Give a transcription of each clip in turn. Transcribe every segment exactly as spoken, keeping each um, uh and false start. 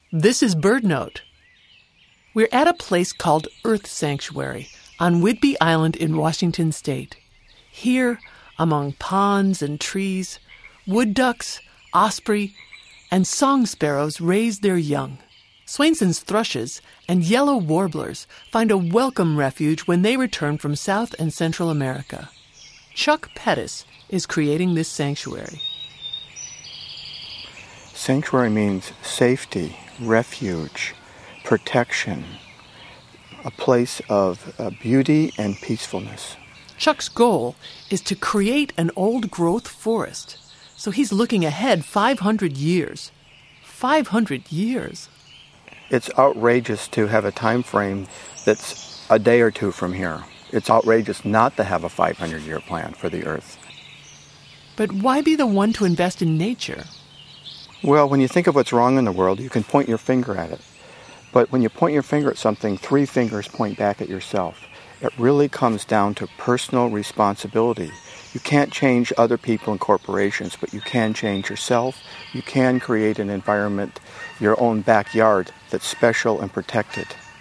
This is BirdNote. We're at a place called Earth Sanctuary on Whidbey Island in Washington State. Here, among ponds and trees, wood ducks, osprey, and song sparrows raise their young. Swainson's thrushes and yellow warblers find a welcome refuge when they return from South and Central America. Chuck Pettis is creating this sanctuary. Sanctuary means safety, refuge, protection, a place of uh, beauty and peacefulness. Chuck's goal is to create an old-growth forest, so he's looking ahead five hundred years. five hundred years. It's outrageous to have a time frame that's a day or two from here. It's outrageous not to have a five hundred year plan for the Earth. But why be the one to invest in nature? Well, when you think of what's wrong in the world, you can point your finger at it. But when you point your finger at something, three fingers point back at yourself. It really comes down to personal responsibility. You can't change other people and corporations, but you can change yourself. You can create an environment, your own backyard, that's special and protected.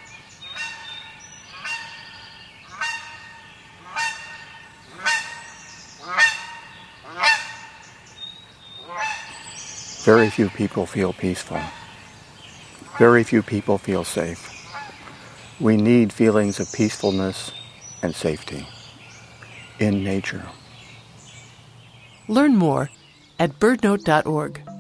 Very few people feel peaceful. Very few people feel safe. We need feelings of peacefulness and safety in nature. Learn more at birdnote dot org.